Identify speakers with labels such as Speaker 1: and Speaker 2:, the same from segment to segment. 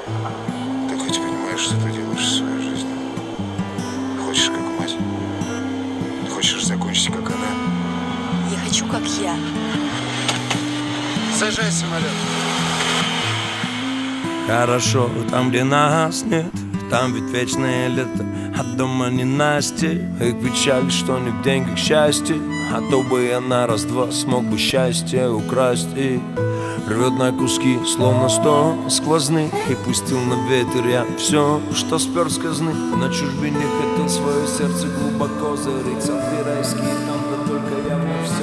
Speaker 1: Ты хоть понимаешь, что ты делаешь в своей жизни? Хочешь как мать? Хочешь закончить как она?
Speaker 2: Я хочу как я.
Speaker 1: Сажай самолет.
Speaker 3: Хорошо там, где нас нет, там ведь вечное лето, а дома не Настя. Их печаль, что не в деньгах счастье, а то бы я на раз-два смог бы счастье украсть. И рвет на куски, словно 100 сквозных, и пустил на ветер я все, что спер с казны. На чужбине хотел свое сердце глубоко зарыть, а райские там, да только я мне все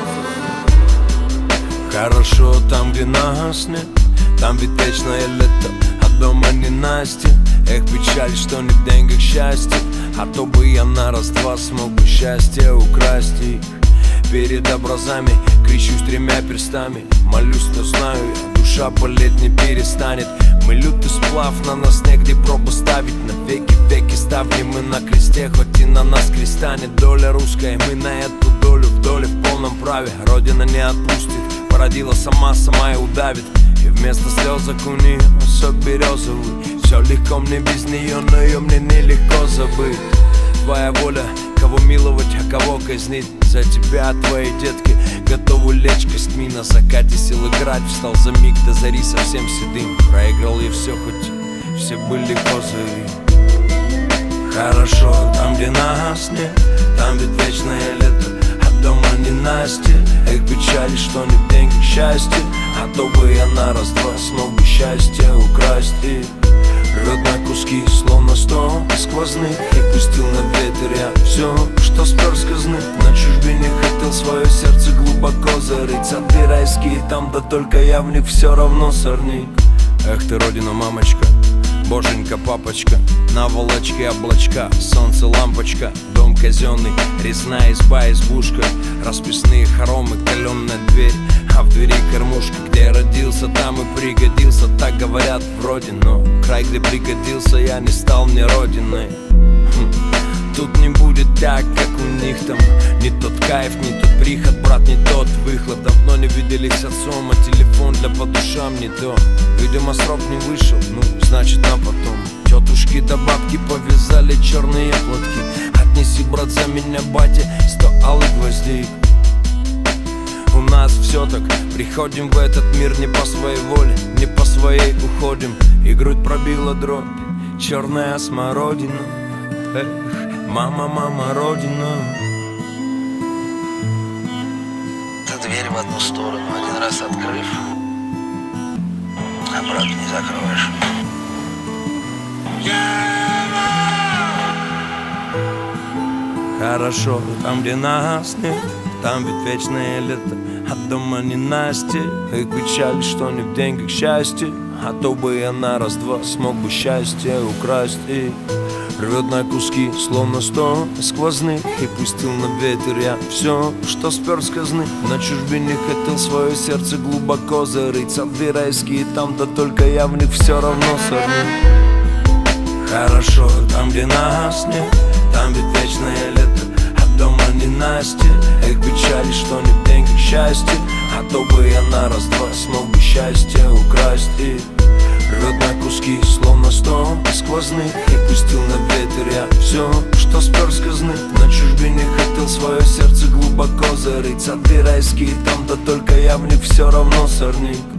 Speaker 3: равно. Хорошо там, где нас нет, там ведь вечное лето, а дома не Настя. Эх, печаль, что не в деньгах счастье, а то бы я на раз-два смог бы счастье украсть. И перед образами кричусь тремя перстами, молюсь, но знаю я, душа болеть не перестанет. Мы лютый сплав, на нас негде пробу ставить. На веки ставни мы на кресте, хоть и на нас крестанет. Доля русская, мы на эту долю в доле в полном праве. Родина не отпустит, породила сама и удавит. И вместо слезок у нее сок березовый. Все легко мне без нее, но ее мне нелегко забыть. Твоя воля, кого миловать, а кого казнить. За тебя, твои детки, готовы лечь костьми. На закате сил играть, встал за миг до зари совсем седым. Проиграл я все, хоть все были козы. Хорошо там, где нас нет, там ведь вечное лето, а дома не Настя. Эх, печали, что не в деньгах счастье, а то бы я на раз-два смог бы счастье украсть. И рвет на куски, словно 100 сквозных, и пустил на ветер я все, что спер с казны. На чужбине хотел свое сердце глубоко зарыть, сады райские там, да только я в них все равно сорник. Эх ты, родина, мамочка, боженька, папочка, наволочки, облачка, солнце, лампочка, дом казенный, резная изба, избушка, расписные хоромы, каленная дверь, а в двери кормушка. Где я родился, там и пригодился, так говорят вроде, но край, где пригодился, я не стал мне родиной. Тут не будет так, как у них там. Не тот кайф, не тот приход, брат, не тот выхлоп. Давно не виделись с отцом, а телефон для по душам не то. Видимо, срок не вышел, ну, значит, на потом. Тетушки да бабки повязали черные платки. Отнеси, брат, за меня, батя, 100 алых гвоздей. У нас все так, приходим в этот мир не по своей воле, не по своей уходим. И грудь пробила дробь, черная смородина. Эх, мама, мама, родина.
Speaker 4: Ты дверь в одну сторону один раз открыв, обратно не закроешь.
Speaker 3: Хорошо там, где нас нет, там ведь вечное лето, а дома не Настя. Их печаль, что не в деньгах счастье, а то бы я на раз-два смог бы счастье украсть. И рвет на куски, словно 100 сквозных, и пустил на ветер я все, что спер с казны. На чужбине хотел свое сердце глубоко зарыть, сады райские там, да только я в них все равно сорву. Хорошо там, где нас нет, там ведь вечное лето, а дома не Настя. Эх, печали, что не в деньгах счастье, а то бы я на раз-два смог бы счастье украсть. И рвет на куски, словно 100 сквозных, и пустил на ветер я все, что спер с казны. На чужбине хотел свое сердце глубоко зарыть, сады райские там, да только я в них все равно сорник.